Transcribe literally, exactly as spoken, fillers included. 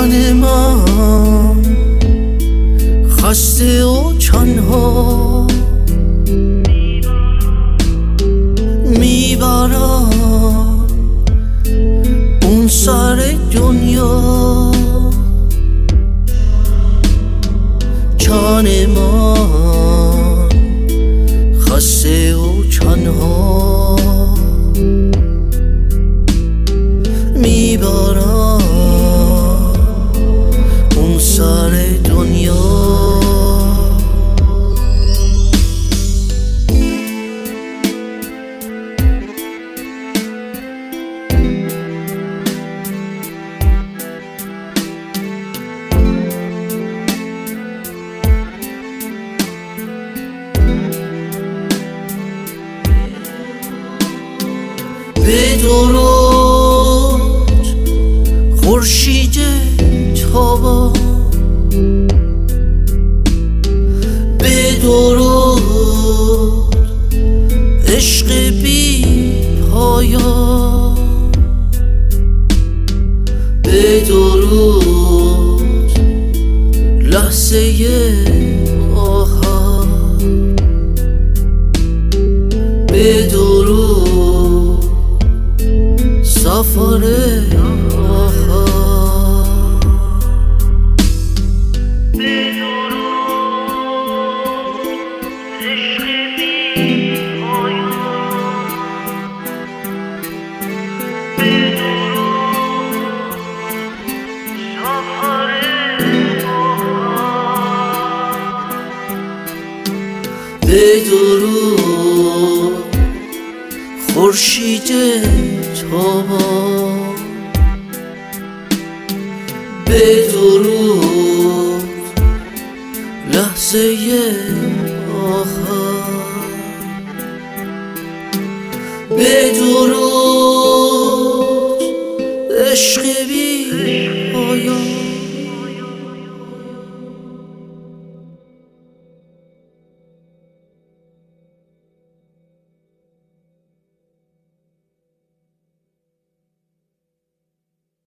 جان من خسته و تنها میبرم اون سر دنیا. جان من خسته و تنها میبرم اون سر دنیا. به درود خورشید تابان، به درود عشق بی پایان، به درود لحظه آخر، به درود سفر آخر. به درود عشق بی پایان، به درود سفر آخر، به درود خورشید تابان، به درود لحظه آخر، به درود عشق